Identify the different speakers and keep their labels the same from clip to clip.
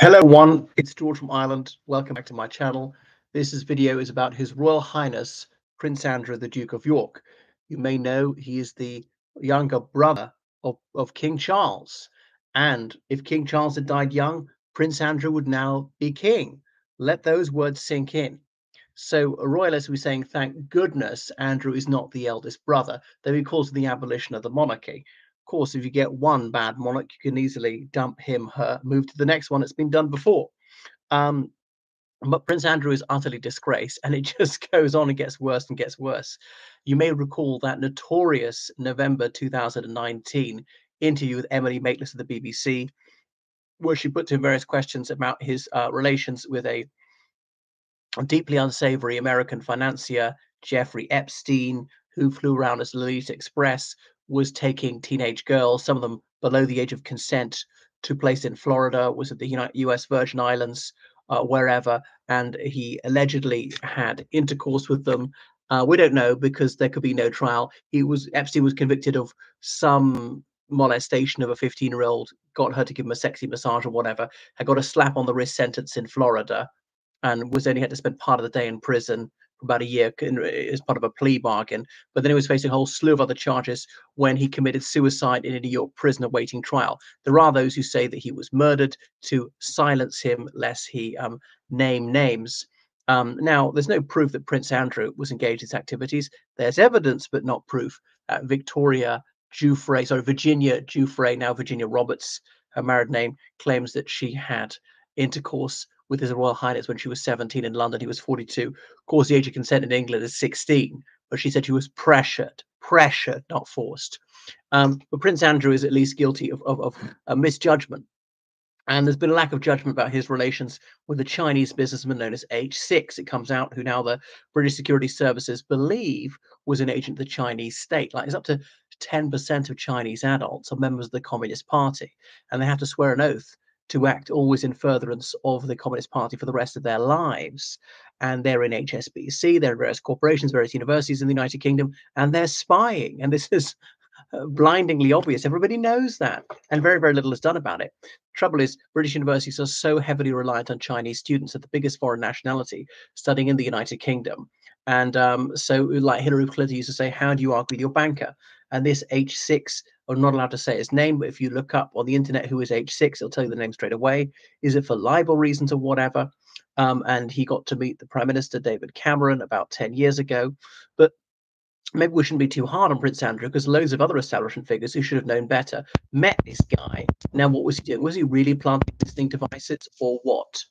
Speaker 1: Hello everyone, it's George from Ireland. Welcome back to my channel. This video is about His Royal Highness Prince Andrew, the Duke of York. You may know he is the younger brother of King Charles. And if King Charles had died young, Prince Andrew would now be king. Let those words sink in. So royalists will be saying, thank goodness Andrew is not the eldest brother, though he calls for the abolition of the monarchy. Of course, if you get one bad monarch, you can easily dump him, her, move to the next one. It's been done before. But Prince Andrew is utterly disgraced, and it just goes on and gets worse and gets worse. You may recall that notorious November 2019 interview with Emily Maitlis of the BBC, where she put to him various questions about his relations with a deeply unsavory American financier, Jeffrey Epstein, who flew around as Lolita Express, was taking teenage girls, some of them below the age of consent, to place in Florida, was at the US Virgin Islands, wherever, and he allegedly had intercourse with them. We don't know because there could be no trial. Epstein was convicted of some molestation of a 15-year-old, got her to give him a sexy massage or whatever, had got a slap on the wrist sentence in Florida, and was only had to spend part of the day in prison for about a year as part of a plea bargain. But then he was facing a whole slew of other charges when he committed suicide in a New York prison awaiting trial. There are those who say that he was murdered to silence him lest he name names. Now, there's no proof that Prince Andrew was engaged in these activities. There's evidence, but not proof. Virginia Giuffre, now Virginia Roberts, her married name, claims that she had intercourse with His Royal Highness when she was 17 in London. He was 42. Of course, the age of consent in England is 16, but she said she was pressured, not forced. But Prince Andrew is at least guilty of a misjudgment. And there's been a lack of judgment about his relations with a Chinese businessman known as H6, it comes out, who now the British security services believe was an agent of the Chinese state. Like, it's up to 10% of Chinese adults are members of the Communist Party, and they have to swear an oath to act always in furtherance of the Communist Party for the rest of their lives. And they're in HSBC, they're in various corporations, various universities in the United Kingdom, and they're spying. And this is blindingly obvious. Everybody knows that, and very, very little is done about it. Trouble is, British universities are so heavily reliant on Chinese students at the biggest foreign nationality studying in the United Kingdom. And so, like Hillary Clinton used to say, how do you argue with your banker? And this H6, I'm not allowed to say his name, but if you look up on the internet who is H6, it'll tell you the name straight away. Is it for libel reasons or whatever? And he got to meet the Prime Minister, David Cameron, about 10 years ago. But maybe we shouldn't be too hard on Prince Andrew, because loads of other establishment figures who should have known better met this guy. Now, what was he doing? Was he really planting listening devices, or what?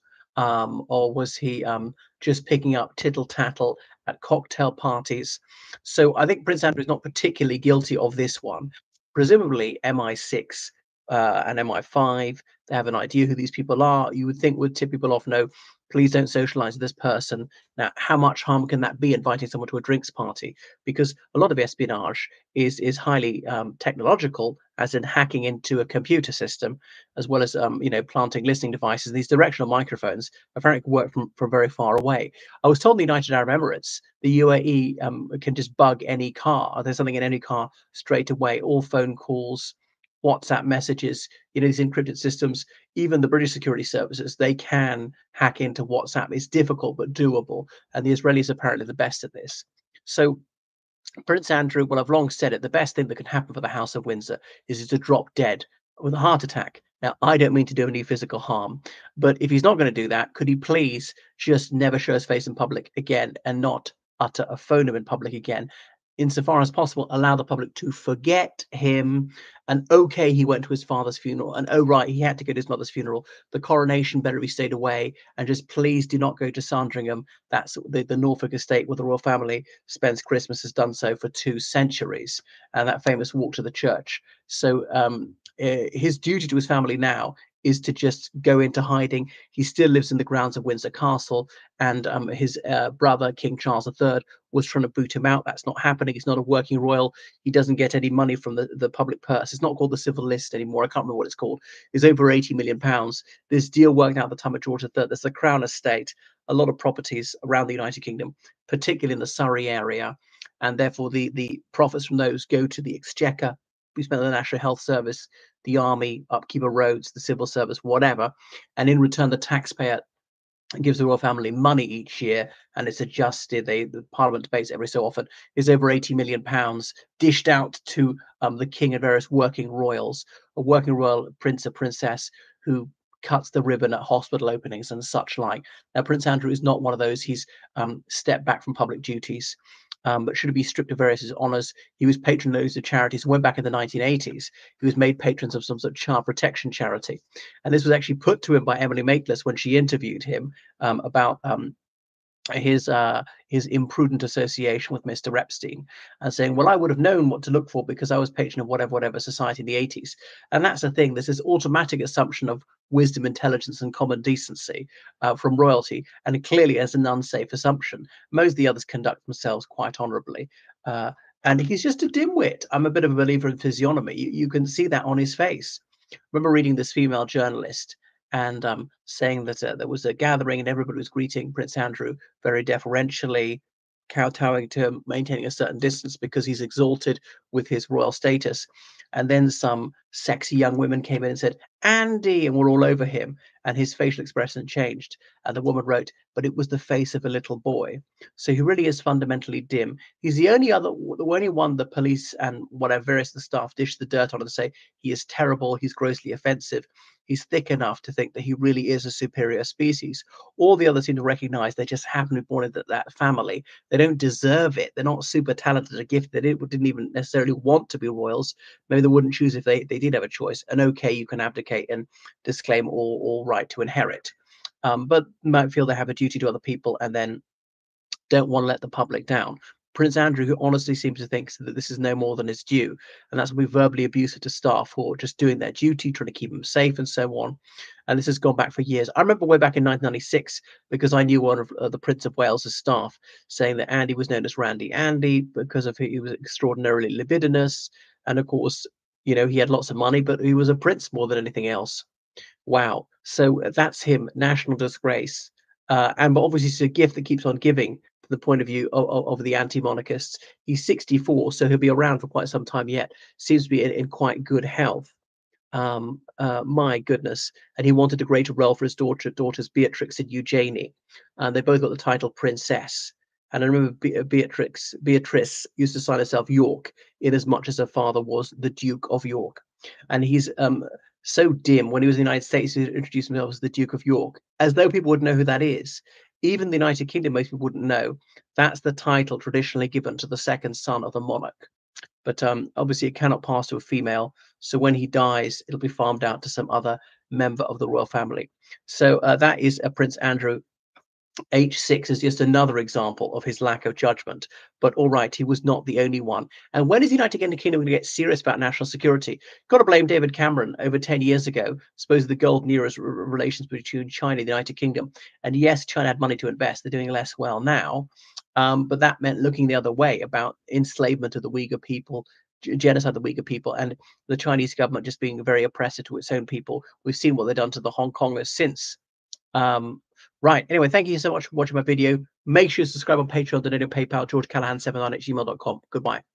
Speaker 1: Or was he just picking up tittle tattle at cocktail parties? So I think Prince Andrew is not particularly guilty of this one. Presumably MI6 and MI5, they have an idea who these people are. You would think would tip people off, no, please don't socialize with this person. Now, how much harm can that be, inviting someone to a drinks party? Because a lot of espionage is highly technological, as in hacking into a computer system, as well as planting listening devices. These directional microphones apparently work from very far away. I was told in the United Arab Emirates, the UAE can just bug any car. There's something in any car straight away. All phone calls, WhatsApp messages, these encrypted systems, even the British security services, they can hack into WhatsApp. It's difficult, but doable. And the Israelis are apparently the best at this. So Prince Andrew, well, I've long said it, the best thing that can happen for the House of Windsor is to drop dead with a heart attack. Now, I don't mean to do any physical harm, but if he's not going to do that, could he please just never show his face in public again and not utter a phoneme in public again? Insofar as possible, allow the public to forget him. And okay, he went to his father's funeral, and oh right, he had to go to his mother's funeral. The coronation better be stayed away, and just please do not go to Sandringham. That's the Norfolk estate where the royal family spends Christmas, has done so for 2 centuries, and that famous walk to the church. So his duty to his family now is to just go into hiding. He still lives in the grounds of Windsor Castle, and his brother, King Charles III, was trying to boot him out. That's not happening. He's not a working royal. He doesn't get any money from the public purse. It's not called the Civil List anymore. I can't remember what it's called. It's over £80 million. This deal worked out at the time of George III. There's the Crown Estate, a lot of properties around the United Kingdom, particularly in the Surrey area, and therefore the profits from those go to the Exchequer be spent on the National Health Service, the army, upkeep of roads, the civil service, whatever. And in return, the taxpayer gives the royal family money each year, and it's adjusted. The Parliament debates every so often. Is over £80 million dished out to the king and various working royals, a working royal prince or princess who cuts the ribbon at hospital openings and such like. Now, Prince Andrew is not one of those. He's stepped back from public duties. But should be stripped of various honours. He was patron of loads of charities. Went back in the 1980s. He was made patrons of some sort of child protection charity, and this was actually put to him by Emily Maitlis when she interviewed him about his imprudent association with Mr. Epstein, and saying, well, I would have known what to look for because I was patron of whatever society in the 80s. And that's the thing, there's this automatic assumption of wisdom, intelligence, and common decency from royalty, and clearly as an unsafe assumption. Most of the others conduct themselves quite honorably, and he's just a dimwit. I'm a bit of a believer in physiognomy. You can see that on his face. I remember reading this female journalist and saying that there was a gathering and everybody was greeting Prince Andrew very deferentially, kowtowing to him, maintaining a certain distance because he's exalted with his royal status. And then some sexy young women came in and said, Andy, and were all over him. And his facial expression changed. And the woman wrote, but it was the face of a little boy. So he really is fundamentally dim. He's the only one the police and whatever various the staff dish the dirt on and say he is terrible, he's grossly offensive. He's thick enough to think that he really is a superior species. All the others seem to recognize they just happen to be born into that family. They don't deserve it. They're not super talented or gifted. They didn't even necessarily want to be royals. Maybe they wouldn't choose if they did have a choice. And okay, you can abdicate and disclaim all right to inherit. But might feel they have a duty to other people and then don't want to let the public down. Prince Andrew, who honestly seems to think that this is no more than his due, and that's when we verbally abusive to staff who are just doing their duty, trying to keep them safe and so on. And this has gone back for years. I remember way back in 1996, because I knew one of the Prince of Wales's staff saying that Andy was known as Randy Andy because of he was extraordinarily libidinous, and of course, you know, he had lots of money, but he was a prince more than anything else. Wow. So that's him, national disgrace. And but obviously it's a gift that keeps on giving from the point of view of the anti-monarchists. He's 64, so he'll be around for quite some time yet. Seems to be in quite good health. My goodness. And he wanted a greater role for his daughters Beatrix and Eugenie. And they both got the title princess. And I remember Beatrice used to sign herself York, in as much as her father was the Duke of York. And he's so dim. When he was in the United States, he introduced himself as the Duke of York, as though people would know who that is. Even the United Kingdom, most people wouldn't know. That's the title traditionally given to the second son of the monarch. But obviously, it cannot pass to a female. So when he dies, it'll be farmed out to some other member of the royal family. So that is Prince Andrew. H6 is just another example of his lack of judgment. But all right, he was not the only one. And when is the United Kingdom going to get serious about national security? Got to blame David Cameron over 10 years ago, suppose the golden era's relations between China and the United Kingdom. And yes, China had money to invest. They're doing less well now. But that meant looking the other way about enslavement of the Uyghur people, genocide of the Uyghur people, and the Chinese government just being very oppressive to its own people. We've seen what they've done to the Hong Kongers since. Right. Anyway, thank you so much for watching my video. Make sure to subscribe on Patreon, donate on PayPal, georgecallahan79@gmail.com. Goodbye.